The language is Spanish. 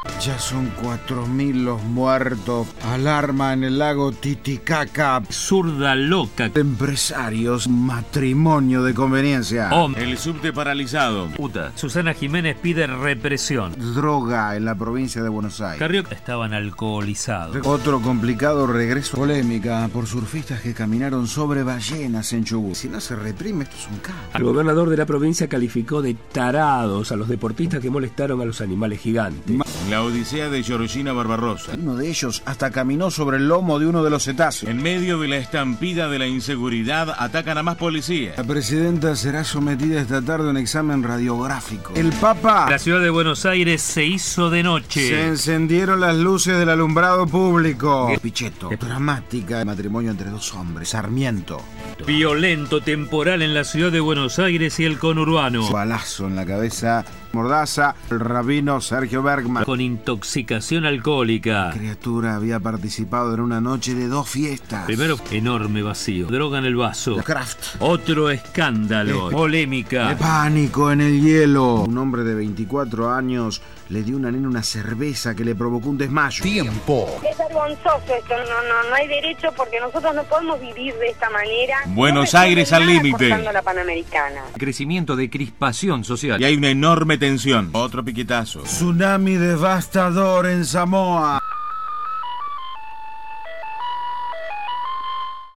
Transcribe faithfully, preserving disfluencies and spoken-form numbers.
Ya son cuatro mil los muertos. Alarma en el lago Titicaca. Zurda loca. Empresarios, matrimonio de conveniencia. Oh, El subte paralizado. puta. Susana Jiménez pide represión. Droga en la provincia de Buenos Aires. Carrió estaban alcoholizados. Otro complicado regreso. Polémica por surfistas que caminaron sobre ballenas en Chubut. Si no se reprime, esto es un caos. El gobernador de la provincia calificó de tarados a los deportistas que molestaron a los animales gigantes. La odisea de Georgina Barbarossa. Uno de ellos hasta caminó sobre el lomo de uno de los cetáceos. En medio de la estampida de la inseguridad, atacan a más policías. La presidenta será sometida esta tarde a un examen radiográfico. El Papa. La ciudad de Buenos Aires se hizo de noche. Se encendieron las luces del alumbrado público. Pichetto. Dramática. Matrimonio entre dos hombres. Sarmiento. Violento temporal en la ciudad de Buenos Aires y el conurbano. Balazo en la cabeza. Mordaza. El rabino Sergio Bergman. Con intoxicación alcohólica. La criatura había participado en una noche de dos fiestas. Primero, enorme vacío. Droga en el vaso. Kraft. Otro escándalo. Eh, Polémica. De pánico en el hielo. Un hombre de veinticuatro años le dio a una nena una cerveza que le provocó un desmayo. Tiempo. Es vergonzoso esto, no, no, no hay derecho porque nosotros no podemos vivir de esta manera. Buenos no Aires al límite. La Panamericana. Crecimiento de crispación social. Y hay una enorme tensión. Otro piquetazo. Tsunami devastador en Samoa.